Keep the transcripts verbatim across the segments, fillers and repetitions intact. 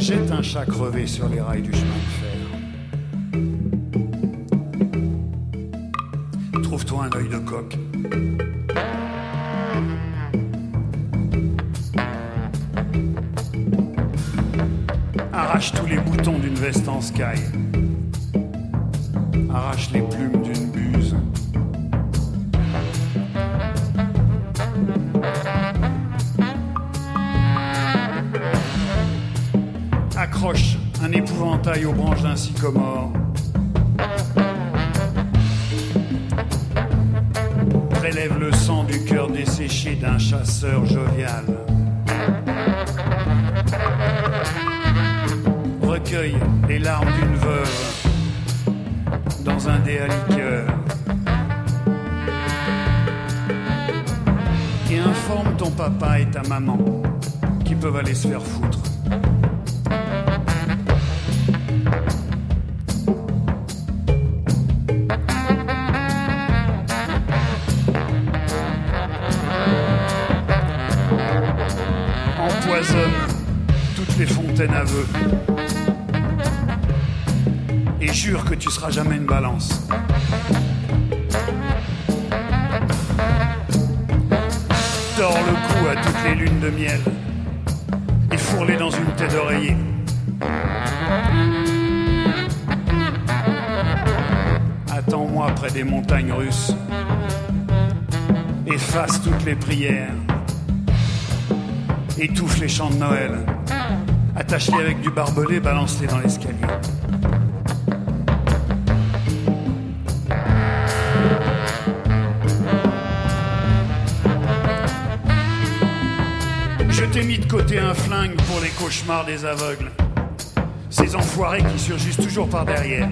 Jette un chat crevé sur les rails du chemin de fer. Trouve-toi un œil de coq. Arrache tous les boutons d'une veste en sky. Arrache les plumes d'une buse. Accroche un épouvantail aux branches d'un sycomore. Prélève le sang du cœur desséché d'un chasseur jovial. Recueille les larmes d'une veuve dans un dé à liqueur. Et informe ton papa et ta maman qui peuvent aller se faire foutre. Empoisonne toutes les fontaines à vœux et jure que tu seras jamais une balance. Tords le cou à toutes les lunes de miel et fourre-les dans une tête d'oreiller. Attends-moi près des montagnes russes. Efface toutes les prières. Étouffe les chants de Noël. Attache-les avec du barbelé, balance-les dans l'escalier. Je t'ai mis de côté un flingue pour les cauchemars des aveugles. Ces enfoirés qui surgissent toujours par derrière.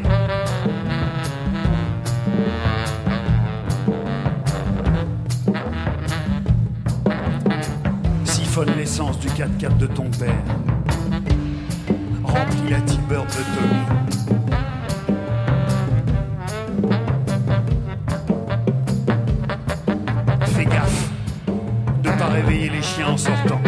Siphonne l'essence du quatre-quatre de ton père. Remplis la T-Bird de Tommy. Fais gaffe de pas réveiller les chiens en sortant.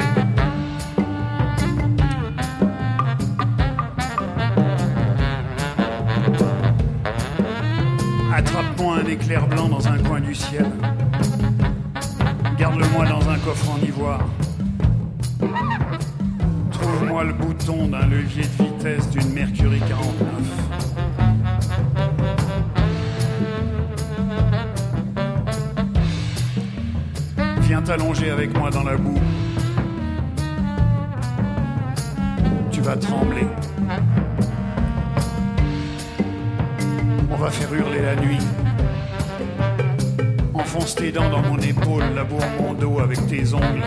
Attrape-moi un éclair blanc dans un coin du ciel. Garde-le-moi dans un coffre en ivoire. Trouve-moi le bouton d'un levier de vitesse d'une Mercury quarante-neuf. Viens t'allonger avec moi dans la boue. Tu vas trembler. On va faire hurler la nuit. Enfonce tes dents dans mon épaule, laboure mon dos avec tes ongles.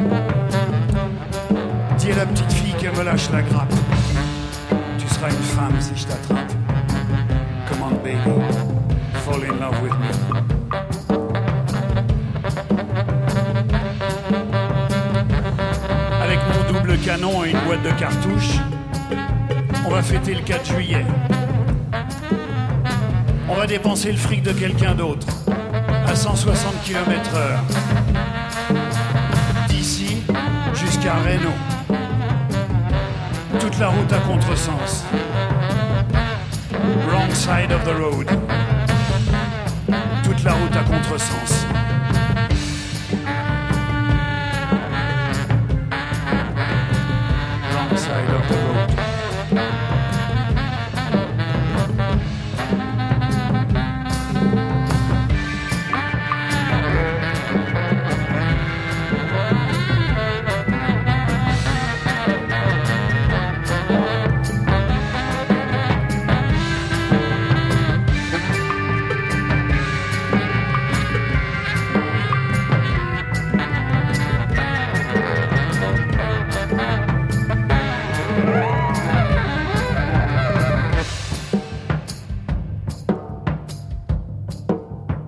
Dis à la petite fille qu'elle me lâche la grappe. Tu seras une femme si je t'attrape. Come on baby, fall in love with me. Avec mon double canon et une boîte de cartouches, on va fêter le quatre juillet. On va dépenser le fric de quelqu'un d'autre à cent soixante kilomètres heure. D'ici jusqu'à Reno. Toute la route à contresens. Wrong side of the road. Toute la route à contresens.